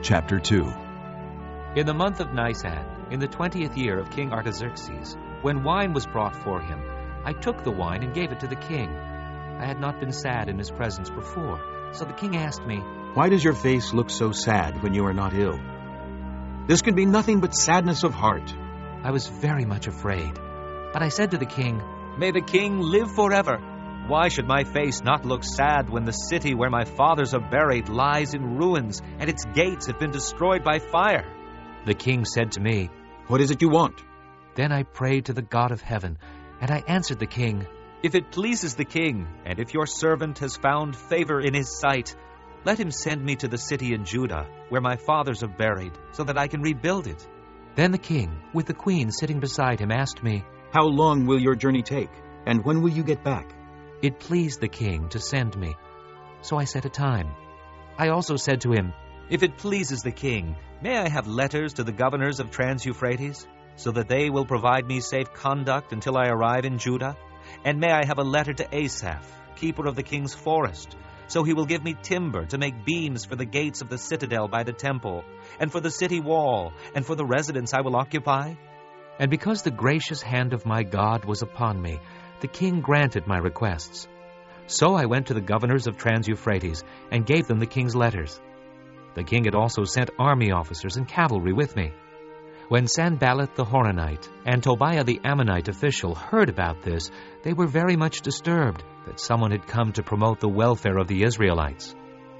Chapter 2. In the month of Nisan, in the 20th year of King Artaxerxes, when wine was brought for him, I took the wine and gave it to the king. I had not been sad in his presence before, so the king asked me, "Why does your face look so sad when you are not ill? This can be nothing but sadness of heart." I was very much afraid, but I said to the king, "May the king live forever. Why should my face not look sad when the city where my fathers are buried lies in ruins and its gates have been destroyed by fire?" The king said to me, "What is it you want?" Then I prayed to the God of heaven, and I answered the king, "If it pleases the king, and if your servant has found favor in his sight, let him send me to the city in Judah, where my fathers are buried, so that I can rebuild it." Then the king, with the queen sitting beside him, asked me, "How long will your journey take, and when will you get back?" It pleased the king to send me, so I set a time. I also said to him, "If it pleases the king, may I have letters to the governors of Trans-Euphrates, so that they will provide me safe conduct until I arrive in Judah? And may I have a letter to Asaph, keeper of the king's forest, so he will give me timber to make beams for the gates of the citadel by the temple, and for the city wall, and for the residence I will occupy?" And because the gracious hand of my God was upon me, the king granted my requests. So I went to the governors of Trans-Euphrates and gave them the king's letters. The king had also sent army officers and cavalry with me. When Sanballat the Horonite and Tobiah the Ammonite official heard about this, they were very much disturbed that someone had come to promote the welfare of the Israelites.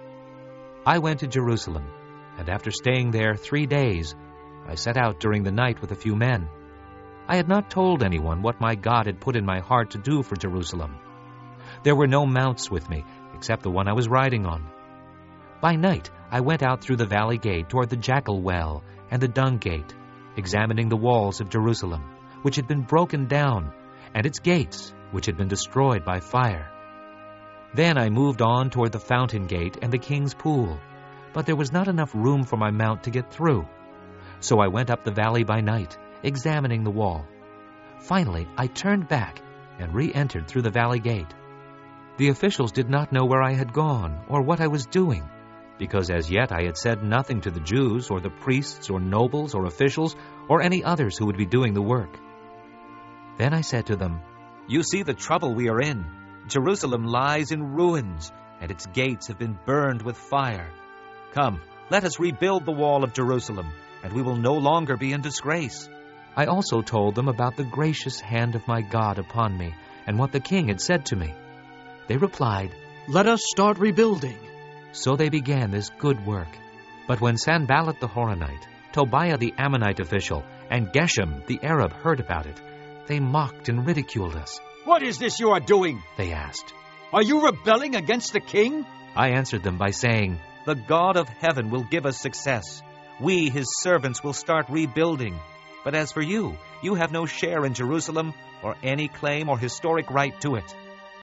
I went to Jerusalem, and after staying there 3 days, I set out during the night with a few men. I had not told anyone what my God had put in my heart to do for Jerusalem. There were no mounts with me, except the one I was riding on. By night, I went out through the valley gate toward the Jackal Well and the Dung Gate, examining the walls of Jerusalem, which had been broken down, and its gates, which had been destroyed by fire. Then I moved on toward the Fountain Gate and the King's Pool, but there was not enough room for my mount to get through. So I went up the valley by night, examining the wall. Finally, I turned back and re-entered through the valley gate. The officials did not know where I had gone or what I was doing, because as yet I had said nothing to the Jews or the priests or nobles or officials or any others who would be doing the work. Then I said to them, "You see the trouble we are in. Jerusalem lies in ruins, and its gates have been burned with fire. Come, let us rebuild the wall of Jerusalem, and we will no longer be in disgrace." I also told them about the gracious hand of my God upon me and what the king had said to me. They replied, "Let us start rebuilding." So they began this good work. But when Sanballat the Horonite, Tobiah the Ammonite official, and Geshem the Arab heard about it, they mocked and ridiculed us. "What is this you are doing?" they asked. "Are you rebelling against the king?" I answered them by saying, "The God of heaven will give us success. We, his servants, will start rebuilding. But as for you, you have no share in Jerusalem or any claim or historic right to it."